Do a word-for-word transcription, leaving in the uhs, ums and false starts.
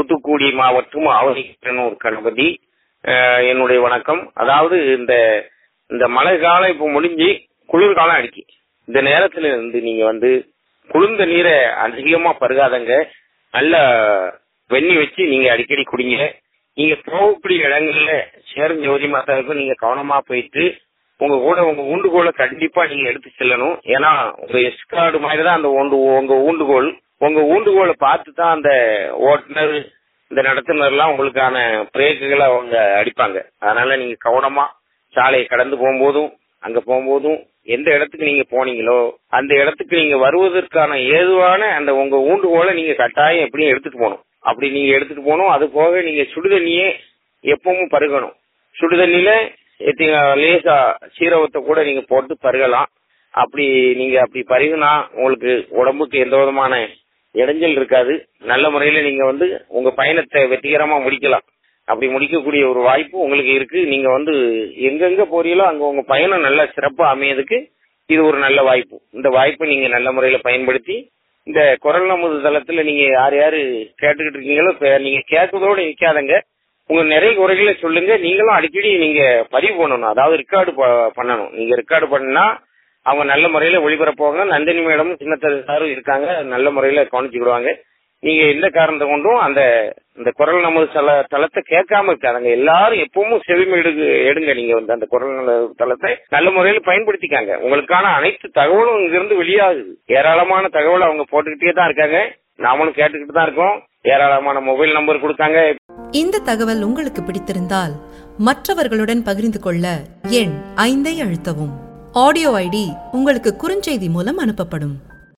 தூத்துக்குடி மாவட்டம் ஆவணிக்கனூர் கணபதி. என்னுடைய வணக்கம். அதாவது இந்த இந்த மழை காலம் இப்ப முடிஞ்சு குளிர்காலம் அடிக்கி, இந்த நேரத்துல இருந்து நீங்க வந்து குளிர்ந்த நீரை அதிகமா பருகாதங்க. நல்ல வெண்ணி வச்சு நீங்க அடிக்கடி குடிங்க. நீங்க போகக்கூடிய இடங்கள்ல சேரும் ஜோதி மாதாவுக்கு நீங்க கவனமா போயிட்டு உங்க கூட உங்க ஊண்டுகோலை கண்டிப்பா நீங்க எடுத்து செல்லணும். ஏன்னா உங்க எஸ்கார்டு மாதிரி தான் அந்த உங்க ஊண்டுகோல். உங்க ஊண்டுகோலை பார்த்து தான் அந்த ஓட்டுநர் இந்த நடத்துனர் எல்லாம் உங்களுக்கான பிரேக்குகளை அவங்க அடிப்பாங்க. அதனால நீங்க கவனமா சாலையை கடந்து போகும்போதும் அங்க போகும்போதும் எந்த இடத்துக்கு நீங்க போனீங்களோ அந்த இடத்துக்கு நீங்க வருவதற்கான ஏதுவான அந்த உங்க ஊண்டுகோலை நீங்க கட்டாயம் எப்படியும் எடுத்துட்டு போகணும். அப்படி நீங்க எடுத்துட்டு போகணும். அது போக நீங்க சுடுதண்ணியே எப்பவும் பருகணும். சுடுதண்ணில லேசா சீரகத்தை கூட நீங்க போட்டு பருகலாம். அப்படி நீங்க அப்படி பருகுனா உங்களுக்கு உடம்புக்கு எந்த விதமான இடைஞ்சல் இருக்காது. நல்ல முறையில நீங்க வந்து உங்க பயணத்தை வெற்றிகரமா முடிக்கலாம். அப்படி முடிக்கக்கூடிய ஒரு வாய்ப்பு உங்களுக்கு இருக்கு. நீங்க வந்து எங்கெங்க போறீங்களோ அங்க உங்க பயணம் நல்ல சிறப்பா அமையதுக்கு இது ஒரு நல்ல வாய்ப்பு. இந்த வாய்ப்பை நீங்க நல்ல முறையில பயன்படுத்தி இந்த குரல் நமது தளத்துல நீங்க யார் யாரு கேட்டுக்கிட்டு இருக்கீங்களோ நீங்க கேட்கறதோடு நிக்காதங்க. உங்க நிறைய குறைகளை சொல்லுங்க. நீங்களும் அடிக்கடி நீங்க பதிவு பண்ணணும். அதாவது ரெக்கார்டு பண்ணணும். நீங்க ரெக்கார்டு பண்ணா அவங்க நல்ல முறையில ஒளிபரப்புவாங்க. நந்தினி மேடமும் சின்னத்தர் சாரும் இருக்காங்க, நல்ல முறையில கவனிச்சுக்கிடுவாங்க. நீங்க எந்த காரணத்தை கொண்டும் அந்த இந்த குரல் நமது தள தளத்தை கேட்காம இருக்காங்க. எல்லாரும் எப்பவும் செவிமை எடுங்க எடுங்க நீங்க வந்து அந்த குரல் தளத்தை நல்ல முறையில பயன்படுத்திக்காங்க. உங்களுக்கான அனைத்து தகவலும் இங்கிருந்து வெளியாகுது. ஏராளமான தகவல் அவங்க போட்டுக்கிட்டே தான் இருக்காங்க. நாமளும் கேட்டுக்கிட்டு தான் இருக்கோம். ஏராளமான மொபைல் நம்பர் கொடுத்தாங்க. இந்த தகவல் உங்களுக்கு பிடித்திருந்தால் மற்றவர்களுடன் பகிர்ந்து கொள்ள எண் ஐந்தை அழுத்தவும். ஆடியோ ஐடி உங்களுக்கு குறுஞ்செய்தி மூலம் அனுப்பப்படும்.